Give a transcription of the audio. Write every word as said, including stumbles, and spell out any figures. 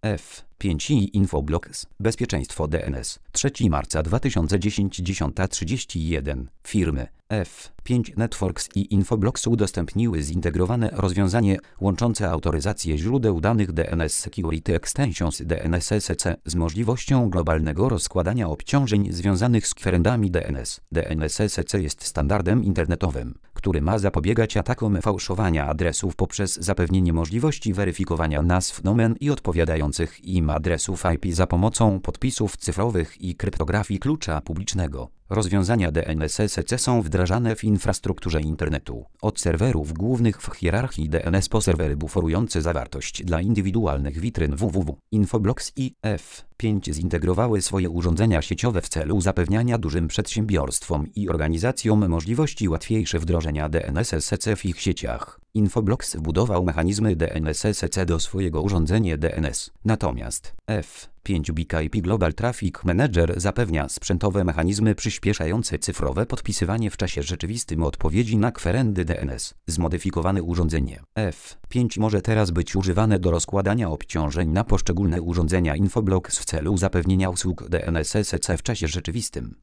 F pięć i Infoblox. Bezpieczeństwo D N S. trzeciego marca dwa tysiące dziesiątego, dziesiąta trzydzieści jeden. Firmy F pięć Networks i Infoblox udostępniły zintegrowane rozwiązanie łączące autoryzację źródeł danych D N S Security Extensions D N S S C z możliwością globalnego rozkładania obciążeń związanych z kwerendami D N S. D N S S C jest standardem internetowym, który ma zapobiegać atakom fałszowania adresów poprzez zapewnienie możliwości weryfikowania nazw domen i odpowiadających im adresów I P za pomocą podpisów cyfrowych i kryptografii klucza publicznego. Rozwiązania D N S S C są wdrażane w infrastrukturze internetu, od serwerów głównych w hierarchii D N S po serwery buforujące zawartość dla indywidualnych witryn www. Infoblox i F pięć zintegrowały swoje urządzenia sieciowe w celu zapewniania dużym przedsiębiorstwom i organizacjom możliwości łatwiejsze wdrożenia D N S S C w ich sieciach. Infoblox wbudował mechanizmy D N S S C do swojego urządzenia D N S. Natomiast F pięć B K I P Global Traffic Manager zapewnia sprzętowe mechanizmy przyspieszające cyfrowe podpisywanie w czasie rzeczywistym odpowiedzi na kwerendy D N S. Zmodyfikowane urządzenie F pięć może teraz być używane do rozkładania obciążeń na poszczególne urządzenia Infoblox w celu zapewnienia usług D N S S C w czasie rzeczywistym.